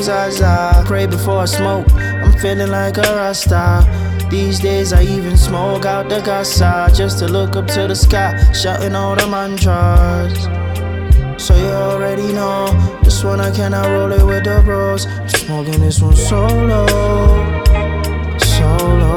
Zaza. Pray before I smoke, I'm feeling like a Rasta. These days I even smoke out the casa just to look up to the sky, shouting all the mantras. So you already know, this one I cannot roll it with the bros. I'm smoking this one solo, solo.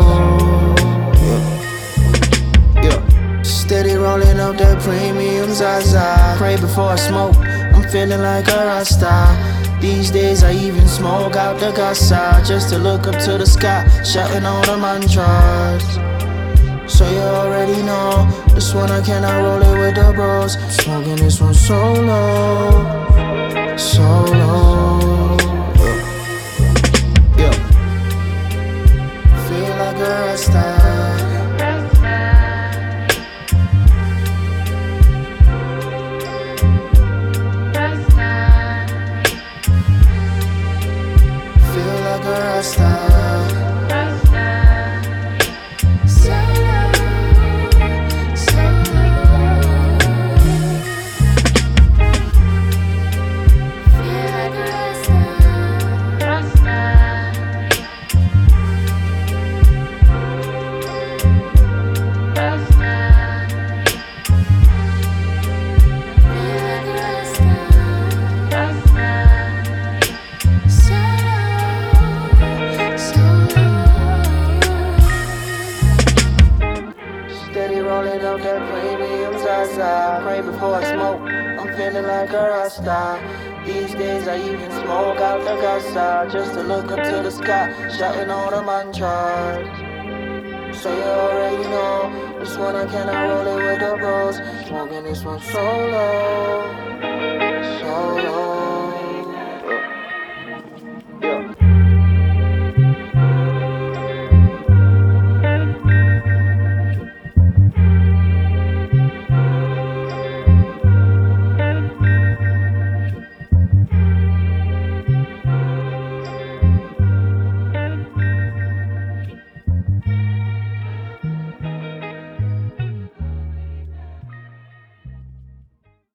Yeah. Steady rolling up that premium Zaza. Pray before I smoke, I'm feeling like a Rasta. These days I even smoke out the casa just to look up to the sky, shouting all the mantras. So you already know, this one I cannot roll it with the bros. I'm smoking this one solo, solo. Yeah. Feel like a Rasta. Rasta. Steady rolling up that premium Zaza. Pray before I smoke, I'm feeling like a Rasta. These days I even smoke out the casa just to look up to the sky, shouting all the mantras. So you already know, this one I cannot roll it with the bros. Smoking this one solo, solo.